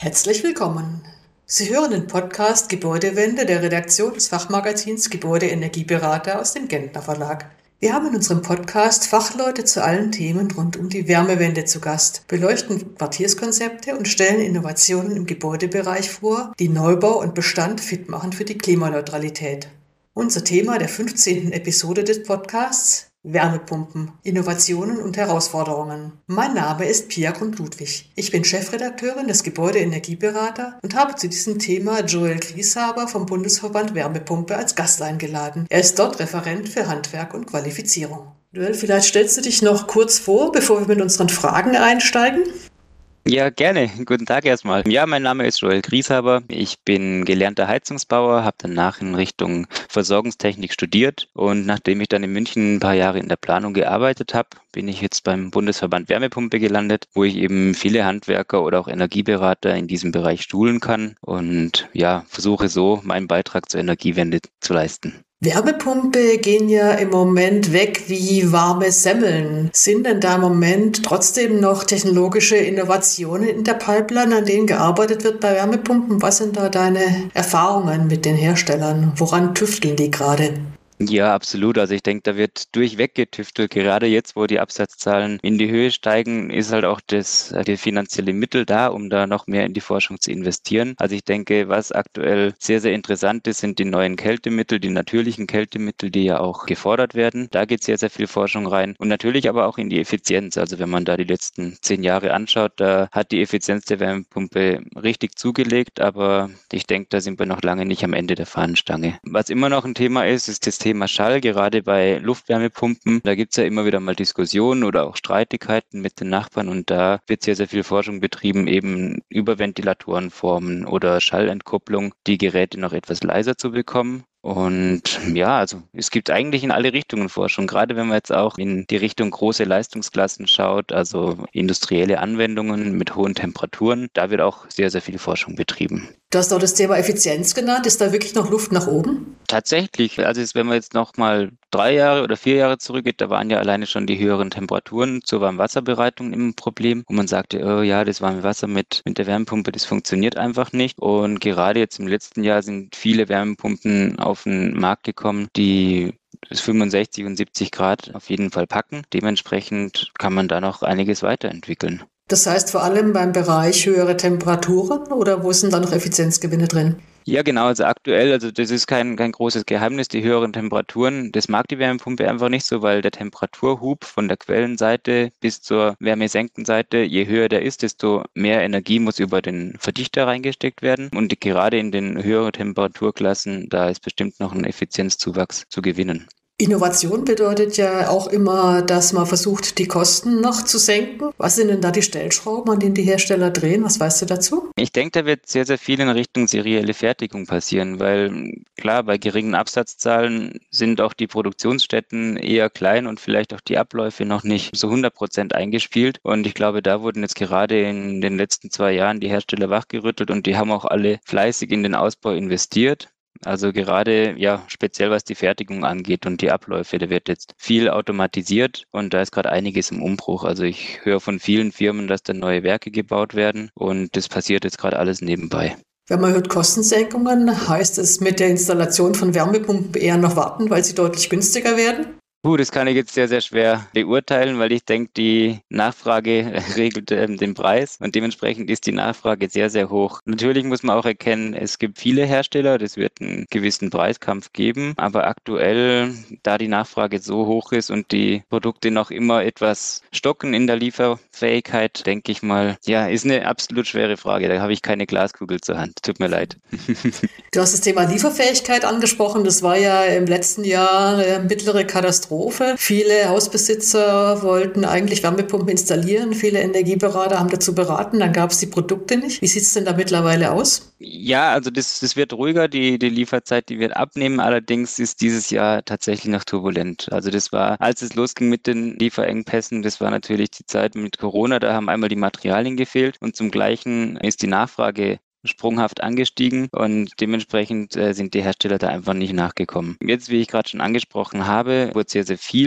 Herzlich willkommen. Sie hören den Podcast Gebäudewende der Redaktion des Fachmagazins Gebäude-Energieberater aus dem Gentner Verlag. Wir haben in unserem Podcast Fachleute zu allen Themen rund um die Wärmewende zu Gast, beleuchten Quartierskonzepte und stellen Innovationen im Gebäudebereich vor, die Neubau und Bestand fit machen für die Klimaneutralität. Unser Thema der 15. Episode des Podcasts: Wärmepumpen, Innovationen und Herausforderungen. Mein Name ist Pia Grund-Ludwig. Ich bin Chefredakteurin des Gebäude-Energieberater und habe zu diesem Thema Joel Grieshaber vom Bundesverband Wärmepumpe als Gast eingeladen. Er ist dort Referent für Handwerk und Qualifizierung. Joel, vielleicht stellst du dich noch kurz vor, bevor wir mit unseren Fragen einsteigen? Ja, gerne. Guten Tag erstmal. Ja, mein Name ist Joel Grieshaber. Ich bin gelernter Heizungsbauer, habe danach in Richtung Versorgungstechnik studiert und nachdem ich dann in München ein paar Jahre in der Planung gearbeitet habe, bin ich jetzt beim Bundesverband Wärmepumpe gelandet, wo ich eben viele Handwerker oder auch Energieberater in diesem Bereich schulen kann und ja, versuche so meinen Beitrag zur Energiewende zu leisten. Wärmepumpe gehen ja im Moment weg wie warme Semmeln. Sind denn da im Moment trotzdem noch technologische Innovationen in der Pipeline, an denen gearbeitet wird bei Wärmepumpen? Was sind da deine Erfahrungen mit den Herstellern? Woran tüfteln die gerade? Ja, absolut. Also ich denke, da wird durchweg getüftelt. Gerade jetzt, wo die Absatzzahlen in die Höhe steigen, ist halt auch die finanzielle Mittel da, um da noch mehr in die Forschung zu investieren. Also ich denke, was aktuell sehr, sehr interessant ist, sind die neuen Kältemittel, die natürlichen Kältemittel, die ja auch gefordert werden. Da geht sehr, sehr viel Forschung rein. Und natürlich aber auch in die Effizienz. Also wenn man da die letzten 10 Jahre anschaut, da hat die Effizienz der Wärmepumpe richtig zugelegt. Aber ich denke, da sind wir noch lange nicht am Ende der Fahnenstange. Was immer noch ein Thema ist das Thema Schall, gerade bei Luftwärmepumpen. Da gibt es ja immer wieder mal Diskussionen oder auch Streitigkeiten mit den Nachbarn und da wird sehr, sehr viel Forschung betrieben, eben über Ventilatorenformen oder Schallentkopplung, die Geräte noch etwas leiser zu bekommen. Und ja, also es gibt eigentlich in alle Richtungen Forschung, gerade wenn man jetzt auch in die Richtung große Leistungsklassen schaut, also industrielle Anwendungen mit hohen Temperaturen, da wird auch sehr, sehr viel Forschung betrieben. Du hast auch das Thema Effizienz genannt. Ist da wirklich noch Luft nach oben? Tatsächlich, also wenn man jetzt noch mal 3 Jahre oder 4 Jahre zurückgeht, da waren ja alleine schon die höheren Temperaturen zur Warmwasserbereitung im Problem. Und man sagte, oh ja, das warme Wasser mit der Wärmepumpe, das funktioniert einfach nicht. Und gerade jetzt im letzten Jahr sind viele Wärmepumpen auf den Markt gekommen, die 65 und 70 Grad auf jeden Fall packen. Dementsprechend kann man da noch einiges weiterentwickeln. Das heißt vor allem beim Bereich höhere Temperaturen oder wo sind da noch Effizienzgewinne drin? Ja, genau, also aktuell, also das ist kein großes Geheimnis, die höheren Temperaturen, das mag die Wärmepumpe einfach nicht so, weil der Temperaturhub von der Quellenseite bis zur Wärmesenkenseite, je höher der ist, desto mehr Energie muss über den Verdichter reingesteckt werden. Und gerade in den höheren Temperaturklassen, da ist bestimmt noch ein Effizienzzuwachs zu gewinnen. Innovation bedeutet ja auch immer, dass man versucht, die Kosten noch zu senken. Was sind denn da die Stellschrauben, an denen die Hersteller drehen? Was weißt du dazu? Ich denke, da wird sehr, sehr viel in Richtung serielle Fertigung passieren, weil klar, bei geringen Absatzzahlen sind auch die Produktionsstätten eher klein und vielleicht auch die Abläufe noch nicht so 100% eingespielt. Und ich glaube, da wurden jetzt gerade in den letzten 2 Jahren die Hersteller wachgerüttelt und die haben auch alle fleißig in den Ausbau investiert. Also gerade, ja, speziell was die Fertigung angeht und die Abläufe, da wird jetzt viel automatisiert und da ist gerade einiges im Umbruch. Also ich höre von vielen Firmen, dass da neue Werke gebaut werden und das passiert jetzt gerade alles nebenbei. Wenn man hört Kostensenkungen, heißt es mit der Installation von Wärmepumpen eher noch warten, weil sie deutlich günstiger werden? Das kann ich jetzt sehr, sehr schwer beurteilen, weil ich denke, die Nachfrage regelt den Preis und dementsprechend ist die Nachfrage sehr, sehr hoch. Natürlich muss man auch erkennen, es gibt viele Hersteller, das wird einen gewissen Preiskampf geben, aber aktuell, da die Nachfrage so hoch ist und die Produkte noch immer etwas stocken in der Lieferfähigkeit, denke ich mal, ja, ist eine absolut schwere Frage. Da habe ich keine Glaskugel zur Hand. Tut mir leid. Du hast das Thema Lieferfähigkeit angesprochen. Das war ja im letzten Jahr eine mittlere Katastrophe. Viele Hausbesitzer wollten eigentlich Wärmepumpen installieren. Viele Energieberater haben dazu beraten. Dann gab es die Produkte nicht. Wie sieht es denn da mittlerweile aus? Ja, also das wird ruhiger, die Lieferzeit, die wird abnehmen. Allerdings ist dieses Jahr tatsächlich noch turbulent. Also das war, als es losging mit den Lieferengpässen, das war natürlich die Zeit mit Corona. Da haben einmal die Materialien gefehlt und zum Gleichen ist die Nachfrage sprunghaft angestiegen und dementsprechend sind die Hersteller da einfach nicht nachgekommen. Jetzt, wie ich gerade schon angesprochen habe, wurde sehr, sehr viel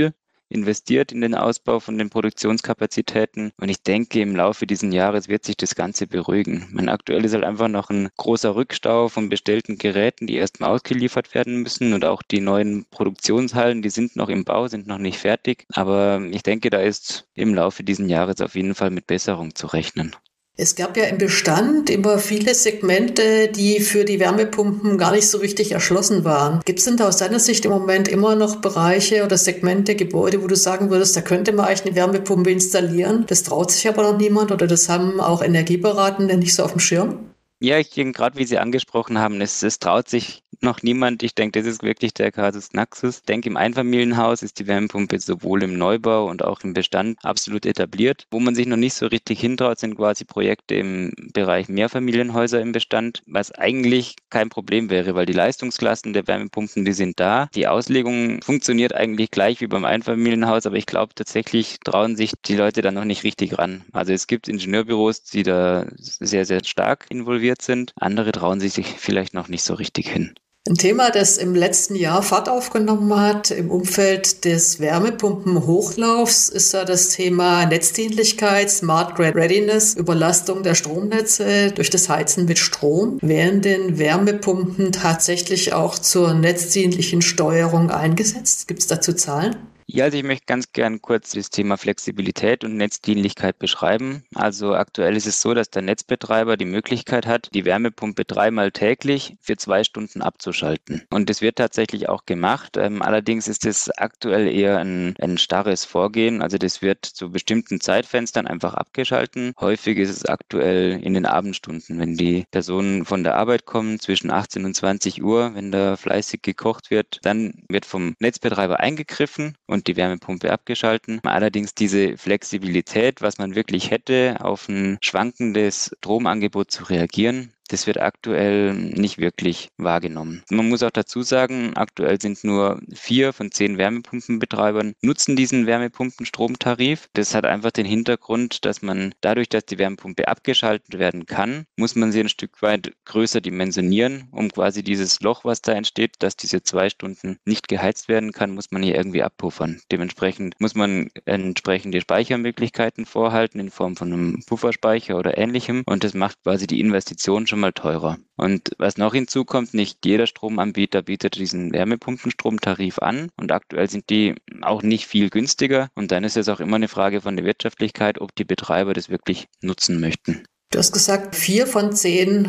investiert in den Ausbau von den Produktionskapazitäten. Und ich denke, im Laufe dieses Jahres wird sich das Ganze beruhigen. Aktuell ist halt einfach noch ein großer Rückstau von bestellten Geräten, die erstmal ausgeliefert werden müssen. Und auch die neuen Produktionshallen, die sind noch im Bau, sind noch nicht fertig. Aber ich denke, da ist im Laufe dieses Jahres auf jeden Fall mit Besserung zu rechnen. Es gab ja im Bestand immer viele Segmente, die für die Wärmepumpen gar nicht so richtig erschlossen waren. Gibt es denn da aus deiner Sicht im Moment immer noch Bereiche oder Segmente, Gebäude, wo du sagen würdest, da könnte man eigentlich eine Wärmepumpe installieren? Das traut sich aber noch niemand oder das haben auch Energieberatende nicht so auf dem Schirm? Ja, ich denke, gerade wie Sie angesprochen haben, es traut sich noch niemand. Ich denke, das ist wirklich der Kasus Knaxus. Ich denke, im Einfamilienhaus ist die Wärmepumpe sowohl im Neubau und auch im Bestand absolut etabliert. Wo man sich noch nicht so richtig hintraut, sind quasi Projekte im Bereich Mehrfamilienhäuser im Bestand, was eigentlich kein Problem wäre, weil die Leistungsklassen der Wärmepumpen, die sind da. Die Auslegung funktioniert eigentlich gleich wie beim Einfamilienhaus, aber ich glaube, tatsächlich trauen sich die Leute da noch nicht richtig ran. Also es gibt Ingenieurbüros, die da sehr, sehr stark involviert sind. Andere trauen sich vielleicht noch nicht so richtig hin. Ein Thema, das im letzten Jahr Fahrt aufgenommen hat im Umfeld des Wärmepumpenhochlaufs, ist ja das Thema Netzdienlichkeit, Smart Grid Readiness, Überlastung der Stromnetze durch das Heizen mit Strom. Werden denn Wärmepumpen tatsächlich auch zur netzdienlichen Steuerung eingesetzt? Gibt es dazu Zahlen? Ja, also ich möchte ganz gern kurz das Thema Flexibilität und Netzdienlichkeit beschreiben. Also aktuell ist es so, dass der Netzbetreiber die Möglichkeit hat, die Wärmepumpe 3-mal täglich für 2 Stunden abzuschalten. Und das wird tatsächlich auch gemacht. Allerdings ist es aktuell eher ein starres Vorgehen. Also das wird zu bestimmten Zeitfenstern einfach abgeschalten. Häufig ist es aktuell in den Abendstunden, wenn die Personen von der Arbeit kommen, zwischen 18 und 20 Uhr, wenn da fleißig gekocht wird, dann wird vom Netzbetreiber eingegriffen und die Wärmepumpe abgeschalten. Allerdings diese Flexibilität, was man wirklich hätte, auf ein schwankendes Stromangebot zu reagieren, das wird aktuell nicht wirklich wahrgenommen. Man muss auch dazu sagen, aktuell sind nur 4 von 10 Wärmepumpenbetreibern nutzen diesen Wärmepumpenstromtarif. Das hat einfach den Hintergrund, dass man dadurch, dass die Wärmepumpe abgeschaltet werden kann, muss man sie ein Stück weit größer dimensionieren, um quasi dieses Loch, was da entsteht, dass diese 2 Stunden nicht geheizt werden kann, muss man hier irgendwie abpuffern. Dementsprechend muss man entsprechende Speichermöglichkeiten vorhalten in Form von einem Pufferspeicher oder ähnlichem und das macht quasi die Investition schon mal teurer. Und was noch hinzukommt, nicht jeder Stromanbieter bietet diesen Wärmepumpenstromtarif an und aktuell sind die auch nicht viel günstiger und dann ist es auch immer eine Frage von der Wirtschaftlichkeit, ob die Betreiber das wirklich nutzen möchten. Du hast gesagt, 4 von 10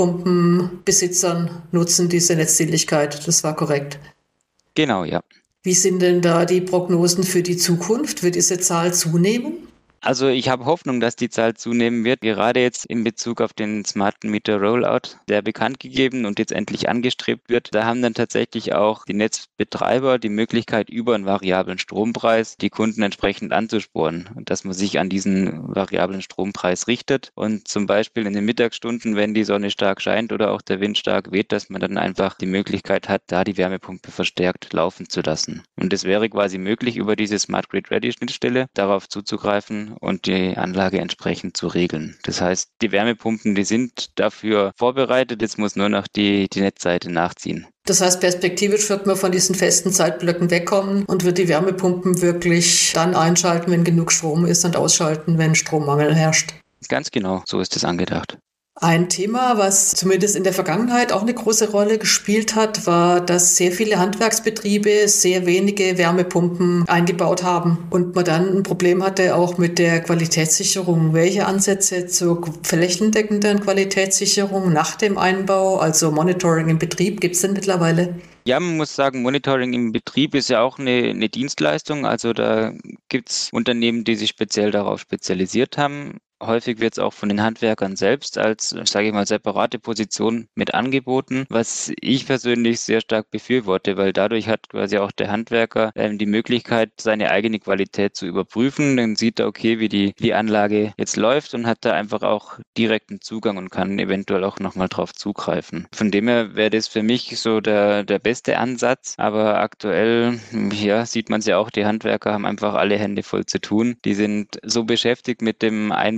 Wärmepumpenbesitzern nutzen diese Netzdienlichkeit. Das war korrekt. Genau, ja. Wie sind denn da die Prognosen für die Zukunft? Wird diese Zahl zunehmen? Also ich habe Hoffnung, dass die Zahl zunehmen wird. Gerade jetzt in Bezug auf den Smart Meter Rollout, der bekannt gegeben und jetzt endlich angestrebt wird. Da haben dann tatsächlich auch die Netzbetreiber die Möglichkeit, über einen variablen Strompreis die Kunden entsprechend anzusporen und dass man sich an diesen variablen Strompreis richtet. Und zum Beispiel in den Mittagsstunden, wenn die Sonne stark scheint oder auch der Wind stark weht, dass man dann einfach die Möglichkeit hat, da die Wärmepumpe verstärkt laufen zu lassen. Und es wäre quasi möglich, über diese Smart Grid Ready Schnittstelle darauf zuzugreifen und die Anlage entsprechend zu regeln. Das heißt, die Wärmepumpen, die sind dafür vorbereitet, jetzt muss nur noch die Netzseite nachziehen. Das heißt, perspektivisch wird man von diesen festen Zeitblöcken wegkommen und wird die Wärmepumpen wirklich dann einschalten, wenn genug Strom ist und ausschalten, wenn Strommangel herrscht. Ganz genau, so ist es angedacht. Ein Thema, was zumindest in der Vergangenheit auch eine große Rolle gespielt hat, war, dass sehr viele Handwerksbetriebe sehr wenige Wärmepumpen eingebaut haben und man dann ein Problem hatte auch mit der Qualitätssicherung. Welche Ansätze zur flächendeckenden Qualitätssicherung nach dem Einbau, also Monitoring im Betrieb, gibt es denn mittlerweile? Ja, man muss sagen, Monitoring im Betrieb ist ja auch eine Dienstleistung. Also da gibt es Unternehmen, die sich speziell darauf spezialisiert haben. Häufig wird es auch von den Handwerkern selbst als, sage ich mal, separate Position mit angeboten, was ich persönlich sehr stark befürworte, weil dadurch hat quasi auch der Handwerker die Möglichkeit, seine eigene Qualität zu überprüfen. Dann sieht er, okay, wie die Anlage jetzt läuft und hat da einfach auch direkten Zugang und kann eventuell auch nochmal drauf zugreifen. Von dem her wäre das für mich so der beste Ansatz, aber aktuell, ja, sieht man es ja auch, die Handwerker haben einfach alle Hände voll zu tun. Die sind so beschäftigt mit dem Einbau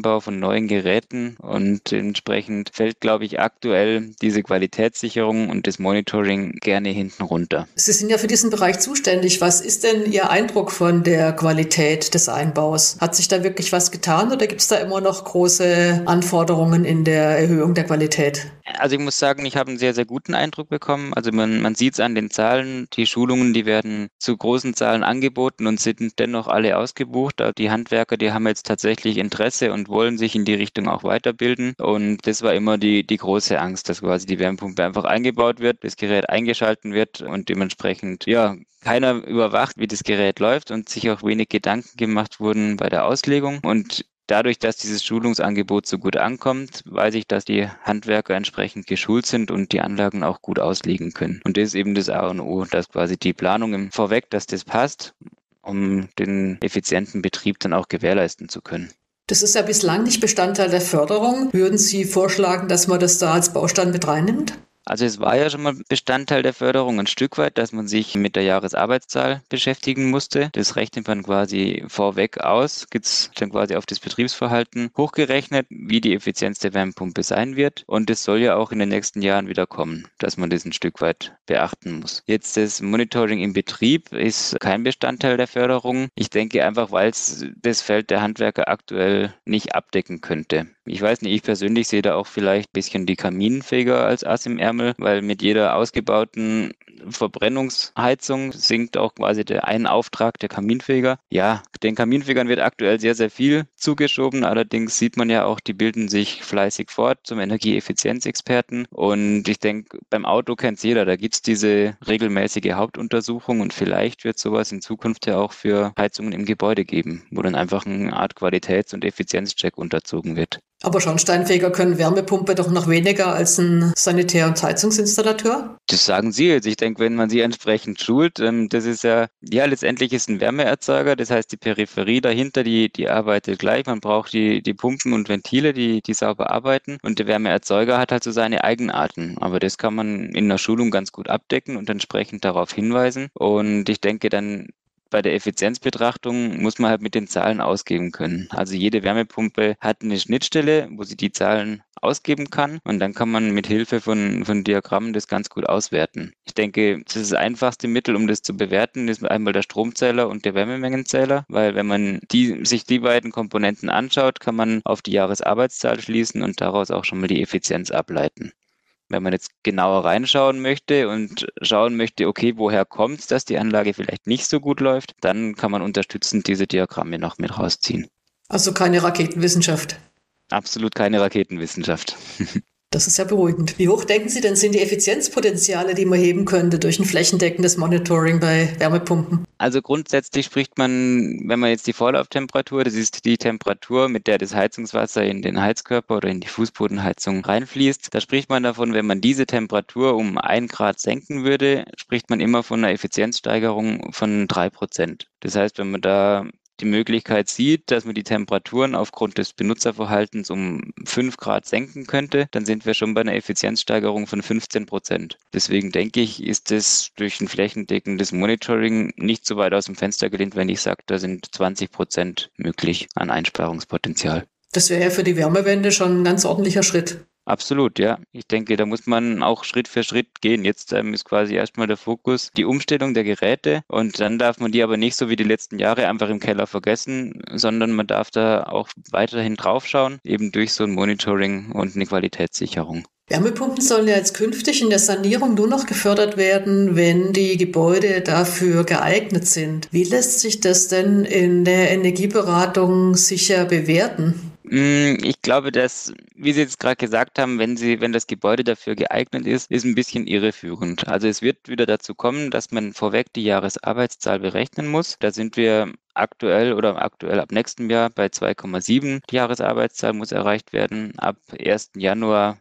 Einbau von neuen Geräten und entsprechend fällt, glaube ich, aktuell diese Qualitätssicherung und das Monitoring gerne hinten runter. Sie sind ja für diesen Bereich zuständig. Was ist denn Ihr Eindruck von der Qualität des Einbaus? Hat sich da wirklich was getan oder gibt es da immer noch große Anforderungen in der Erhöhung der Qualität? Also ich muss sagen, ich habe einen sehr, sehr guten Eindruck bekommen. Also man sieht es an den Zahlen, die Schulungen, die werden zu großen Zahlen angeboten und sind dennoch alle ausgebucht. Aber die Handwerker, die haben jetzt tatsächlich Interesse und wollen sich in die Richtung auch weiterbilden. Und das war immer die große Angst, dass quasi die Wärmepumpe einfach eingebaut wird, das Gerät eingeschalten wird und dementsprechend, ja, keiner überwacht, wie das Gerät läuft und sich auch wenig Gedanken gemacht wurden bei der Auslegung. Und dadurch, dass dieses Schulungsangebot so gut ankommt, weiß ich, dass die Handwerker entsprechend geschult sind und die Anlagen auch gut auslegen können. Und das ist eben das A und O, dass quasi die Planung im Vorweg, dass das passt, um den effizienten Betrieb dann auch gewährleisten zu können. Das ist ja bislang nicht Bestandteil der Förderung. Würden Sie vorschlagen, dass man das da als Baustein mit reinnimmt? Also es war ja schon mal Bestandteil der Förderung ein Stück weit, dass man sich mit der Jahresarbeitszahl beschäftigen musste. Das rechnet man quasi vorweg aus, gibt's dann quasi auf das Betriebsverhalten hochgerechnet, wie die Effizienz der Wärmepumpe sein wird. Und das soll ja auch in den nächsten Jahren wieder kommen, dass man das ein Stück weit beachten muss. Jetzt das Monitoring im Betrieb ist kein Bestandteil der Förderung. Ich denke einfach, weil es das Feld der Handwerker aktuell nicht abdecken könnte. Ich weiß nicht, ich persönlich sehe da auch vielleicht ein bisschen die Kaminfeger als Ass im Ärmel, weil mit jeder ausgebauten Verbrennungsheizung sinkt auch quasi der Auftrag der Kaminfeger. Ja, den Kaminfegern wird aktuell sehr, sehr viel zugeschoben. Allerdings sieht man ja auch, die bilden sich fleißig fort zum Energieeffizienzexperten. Und ich denke, beim Auto kennt es jeder, da gibt es diese regelmäßige Hauptuntersuchung und vielleicht wird sowas in Zukunft ja auch für Heizungen im Gebäude geben, wo dann einfach eine Art Qualitäts- und Effizienzcheck unterzogen wird. Aber Schornsteinfeger können Wärmepumpe doch noch weniger als ein Sanitär- und Heizungsinstallateur? Das sagen Sie jetzt. Ich denke, wenn man sie entsprechend schult, das ist ja letztendlich ist ein Wärmeerzeuger. Das heißt, die Peripherie dahinter, die arbeitet gleich. Man braucht die Pumpen und Ventile, die sauber arbeiten. Und der Wärmeerzeuger hat halt so seine Eigenarten. Aber das kann man in der Schulung ganz gut abdecken und entsprechend darauf hinweisen. Und ich denke dann, bei der Effizienzbetrachtung muss man halt mit den Zahlen ausgeben können. Also jede Wärmepumpe hat eine Schnittstelle, wo sie die Zahlen ausgeben kann und dann kann man mit Hilfe von Diagrammen das ganz gut auswerten. Ich denke, das einfachste Mittel, um das zu bewerten, ist einmal der Stromzähler und der Wärmemengenzähler, weil wenn man sich die beiden Komponenten anschaut, kann man auf die Jahresarbeitszahl schließen und daraus auch schon mal die Effizienz ableiten. Wenn man jetzt genauer reinschauen möchte und schauen möchte, okay, woher kommt es, dass die Anlage vielleicht nicht so gut läuft, dann kann man unterstützend diese Diagramme noch mit rausziehen. Also keine Raketenwissenschaft. Absolut keine Raketenwissenschaft. Das ist ja beruhigend. Wie hoch denken Sie denn, sind die Effizienzpotenziale, die man heben könnte durch ein flächendeckendes Monitoring bei Wärmepumpen? Also grundsätzlich spricht man, wenn man jetzt die Vorlauftemperatur, das ist die Temperatur, mit der das Heizungswasser in den Heizkörper oder in die Fußbodenheizung reinfließt, da spricht man davon, wenn man diese Temperatur um 1 Grad senken würde, spricht man immer von einer Effizienzsteigerung von 3%. Das heißt, wenn man da die Möglichkeit sieht, dass man die Temperaturen aufgrund des Benutzerverhaltens um 5 Grad senken könnte, dann sind wir schon bei einer Effizienzsteigerung von 15%. Deswegen denke ich, ist es durch ein flächendeckendes Monitoring nicht so weit aus dem Fenster gelehnt, wenn ich sage, da sind 20% möglich an Einsparungspotenzial. Das wäre ja für die Wärmewende schon ein ganz ordentlicher Schritt. Absolut, ja. Ich denke, da muss man auch Schritt für Schritt gehen. Jetzt ist quasi erstmal der Fokus die Umstellung der Geräte und dann darf man die aber nicht so wie die letzten Jahre einfach im Keller vergessen, sondern man darf da auch weiterhin draufschauen, eben durch so ein Monitoring und eine Qualitätssicherung. Wärmepumpen sollen ja jetzt künftig in der Sanierung nur noch gefördert werden, wenn die Gebäude dafür geeignet sind. Wie lässt sich das denn in der Energieberatung sicher bewerten? Ich glaube, dass, wie Sie jetzt gerade gesagt haben, wenn das Gebäude dafür geeignet ist ein bisschen irreführend. Also es wird wieder dazu kommen, dass man vorweg die Jahresarbeitszahl berechnen muss. Da sind wir aktuell ab nächstem Jahr bei 2,7. Die Jahresarbeitszahl muss erreicht werden. Ab 1. Januar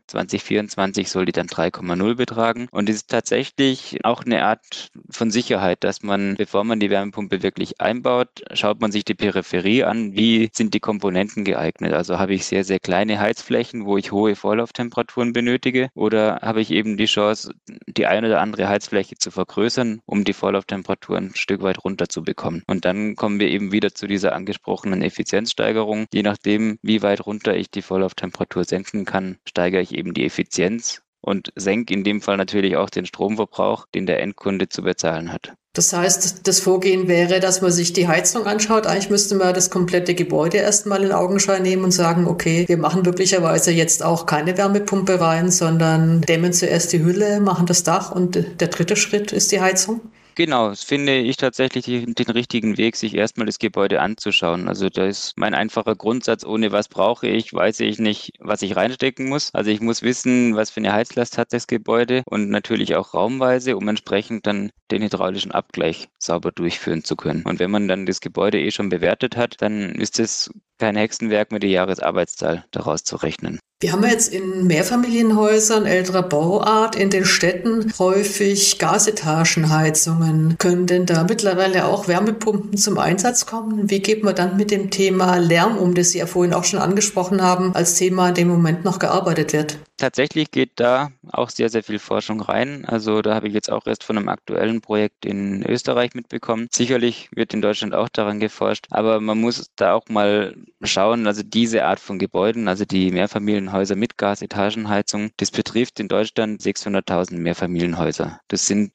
2024 soll die dann 3,0 betragen. Und es ist tatsächlich auch eine Art von Sicherheit, dass man, bevor man die Wärmepumpe wirklich einbaut, schaut man sich die Peripherie an, wie sind die Komponenten geeignet. Also habe ich sehr, sehr kleine Heizflächen Flächen, wo ich hohe Vorlauftemperaturen benötige, oder habe ich eben die Chance, die eine oder andere Heizfläche zu vergrößern, um die Vorlauftemperaturen ein Stück weit runterzubekommen. Und dann kommen wir eben wieder zu dieser angesprochenen Effizienzsteigerung. Je nachdem, wie weit runter ich die Vorlauftemperatur senken kann, steigere ich eben die Effizienz und senke in dem Fall natürlich auch den Stromverbrauch, den der Endkunde zu bezahlen hat. Das heißt, das Vorgehen wäre, dass man sich die Heizung anschaut. Eigentlich müsste man das komplette Gebäude erstmal in Augenschein nehmen und sagen, okay, wir machen möglicherweise jetzt auch keine Wärmepumpe rein, sondern dämmen zuerst die Hülle, machen das Dach und der dritte Schritt ist die Heizung. Genau, das finde ich tatsächlich den richtigen Weg, sich erstmal das Gebäude anzuschauen. Also da ist mein einfacher Grundsatz, ohne was brauche ich, weiß ich nicht, was ich reinstecken muss. Also ich muss wissen, was für eine Heizlast hat das Gebäude und natürlich auch raumweise, um entsprechend dann den hydraulischen Abgleich sauber durchführen zu können. Und wenn man dann das Gebäude schon bewertet hat, dann ist es kein Hexenwerk, mit der Jahresarbeitszahl daraus zu rechnen. Wir haben jetzt in Mehrfamilienhäusern älterer Bauart in den Städten häufig Gasetagenheizungen. Können denn da mittlerweile auch Wärmepumpen zum Einsatz kommen? Wie geht man dann mit dem Thema Lärm um, das Sie ja vorhin auch schon angesprochen haben, als Thema, an dem im Moment noch gearbeitet wird? Tatsächlich geht da auch sehr, sehr viel Forschung rein. Also da habe ich jetzt auch erst von einem aktuellen Projekt in Österreich mitbekommen. Sicherlich wird in Deutschland auch daran geforscht, aber man muss da auch mal schauen, also diese Art von Gebäuden, also die Mehrfamilienhäuser mit Gasetagenheizung, das betrifft in Deutschland 600.000 Mehrfamilienhäuser. Das sind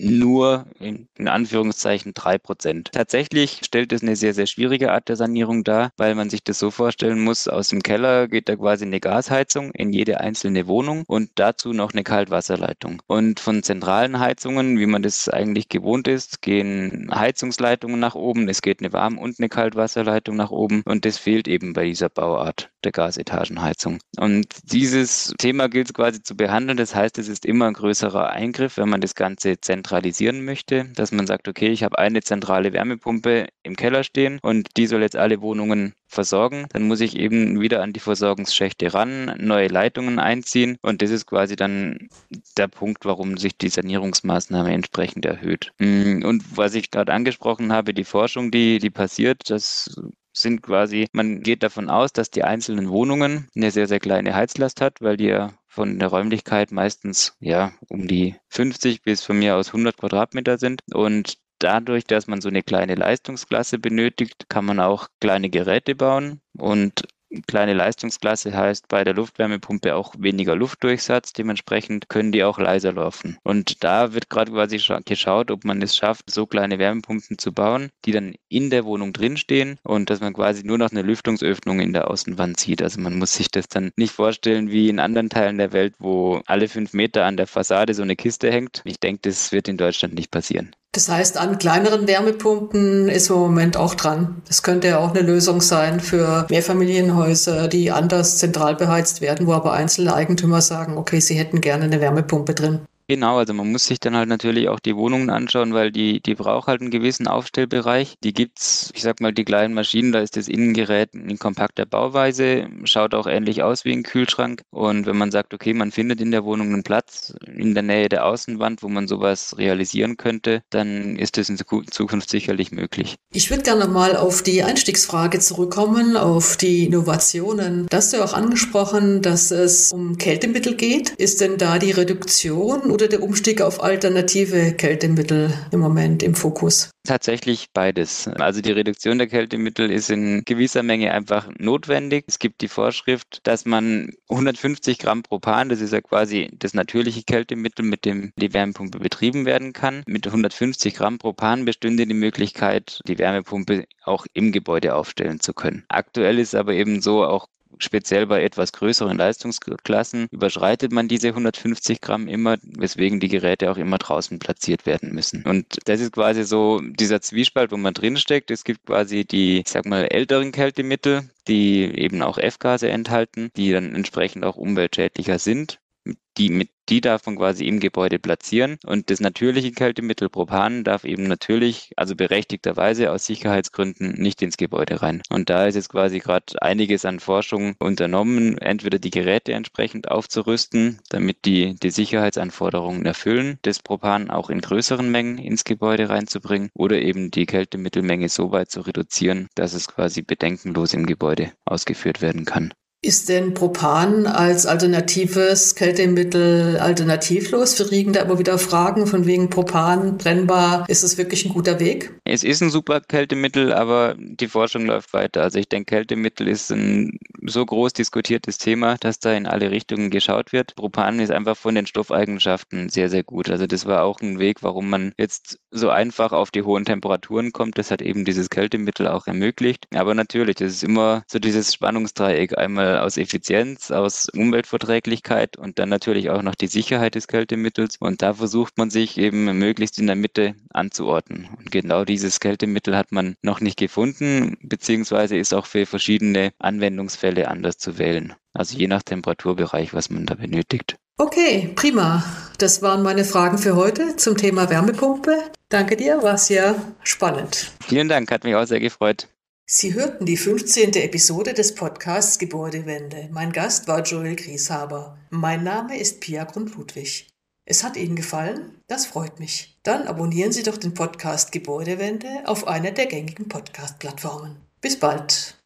nur in Anführungszeichen 3%. Tatsächlich stellt es eine sehr, sehr schwierige Art der Sanierung dar, weil man sich das so vorstellen muss, aus dem Keller geht da quasi eine Gasheizung in jede einzelne Wohnung und dazu noch eine Kaltwasserleitung. Und von zentralen Heizungen, wie man das eigentlich gewohnt ist, gehen Heizungsleitungen nach oben, es geht eine Warm- und eine Kaltwasserleitung nach oben und das fehlt eben bei dieser Bauart der Gasetagenheizung. Und dieses Thema gilt es quasi zu behandeln, das heißt, es ist immer ein größerer Eingriff, wenn man das Ganze zentralisieren möchte, dass man sagt, okay, ich habe eine zentrale Wärmepumpe im Keller stehen und die soll jetzt alle Wohnungen versorgen. Dann muss ich eben wieder an die Versorgungsschächte ran, neue Leitungen einziehen und das ist quasi dann der Punkt, warum sich die Sanierungsmaßnahme entsprechend erhöht. Und was ich gerade angesprochen habe, die Forschung, die passiert, das sind quasi, man geht davon aus, dass die einzelnen Wohnungen eine sehr, sehr kleine Heizlast hat, weil die ja von der Räumlichkeit meistens um die 50 bis von mir aus 100 Quadratmeter sind. Und dadurch, dass man so eine kleine Leistungsklasse benötigt, kann man auch kleine Geräte bauen. Und kleine Leistungsklasse heißt bei der Luftwärmepumpe auch weniger Luftdurchsatz. Dementsprechend können die auch leiser laufen. Und da wird gerade quasi geschaut, ob man es schafft, so kleine Wärmepumpen zu bauen, die dann in der Wohnung drinstehen und dass man quasi nur noch eine Lüftungsöffnung in der Außenwand sieht. Also man muss sich das dann nicht vorstellen wie in anderen Teilen der Welt, wo alle 5 Meter an der Fassade so eine Kiste hängt. Ich denke, das wird in Deutschland nicht passieren. Das heißt, an kleineren Wärmepumpen ist man im Moment auch dran. Das könnte ja auch eine Lösung sein für Mehrfamilienhäuser, die anders zentral beheizt werden, wo aber einzelne Eigentümer sagen, okay, sie hätten gerne eine Wärmepumpe drin. Genau, also man muss sich dann halt natürlich auch die Wohnungen anschauen, weil die braucht halt einen gewissen Aufstellbereich. Die gibt's, ich sag mal, die kleinen Maschinen, da ist das Innengerät in kompakter Bauweise, schaut auch ähnlich aus wie ein Kühlschrank. Und wenn man sagt, okay, man findet in der Wohnung einen Platz in der Nähe der Außenwand, wo man sowas realisieren könnte, dann ist das in Zukunft sicherlich möglich. Ich würde gerne nochmal auf die Einstiegsfrage zurückkommen, auf die Innovationen. Da hast du ja auch angesprochen, dass es um Kältemittel geht. Ist denn da die Reduktion oder der Umstieg auf alternative Kältemittel im Moment im Fokus? Tatsächlich beides. Also die Reduktion der Kältemittel ist in gewisser Menge einfach notwendig. Es gibt die Vorschrift, dass man 150 Gramm Propan, das ist ja quasi das natürliche Kältemittel, mit dem die Wärmepumpe betrieben werden kann. Mit 150 Gramm Propan bestünde die Möglichkeit, die Wärmepumpe auch im Gebäude aufstellen zu können. Aktuell ist aber eben so, auch speziell bei etwas größeren Leistungsklassen überschreitet man diese 150 Gramm immer, weswegen die Geräte auch immer draußen platziert werden müssen. Und das ist quasi so dieser Zwiespalt, wo man drinsteckt. Es gibt quasi die, ich sag mal, älteren Kältemittel, die eben auch F-Gase enthalten, die dann entsprechend auch umweltschädlicher sind. Die darf man quasi im Gebäude platzieren und das natürliche Kältemittel Propan darf eben natürlich, also berechtigterweise aus Sicherheitsgründen nicht ins Gebäude rein. Und da ist jetzt quasi gerade einiges an Forschung unternommen, entweder die Geräte entsprechend aufzurüsten, damit die Sicherheitsanforderungen erfüllen, das Propan auch in größeren Mengen ins Gebäude reinzubringen oder eben die Kältemittelmenge so weit zu reduzieren, dass es quasi bedenkenlos im Gebäude ausgeführt werden kann. Ist denn Propan als alternatives Kältemittel alternativlos? Wir kriegen da immer wieder Fragen von wegen Propan brennbar. Ist es wirklich ein guter Weg? Es ist ein super Kältemittel, aber die Forschung läuft weiter. Also ich denke, Kältemittel ist ein so groß diskutiertes Thema, dass da in alle Richtungen geschaut wird. Propan ist einfach von den Stoffeigenschaften sehr, sehr gut. Also das war auch ein Weg, warum man jetzt so einfach auf die hohen Temperaturen kommt. Das hat eben dieses Kältemittel auch ermöglicht. Aber natürlich, das ist immer so dieses Spannungsdreieck. Einmal aus Effizienz, aus Umweltverträglichkeit und dann natürlich auch noch die Sicherheit des Kältemittels. Und da versucht man sich eben möglichst in der Mitte anzuordnen. Und genau dieses Kältemittel hat man noch nicht gefunden, beziehungsweise ist auch für verschiedene Anwendungsfälle anders zu wählen. Also je nach Temperaturbereich, was man da benötigt. Okay, prima. Das waren meine Fragen für heute zum Thema Wärmepumpe. Danke dir, war sehr spannend. Vielen Dank, hat mich auch sehr gefreut. Sie hörten die 15. Episode des Podcasts Gebäudewende. Mein Gast war Joel Grieshaber. Mein Name ist Pia Grund-Ludwig. Es hat Ihnen gefallen? Das freut mich. Dann abonnieren Sie doch den Podcast Gebäudewende auf einer der gängigen Podcast-Plattformen. Bis bald.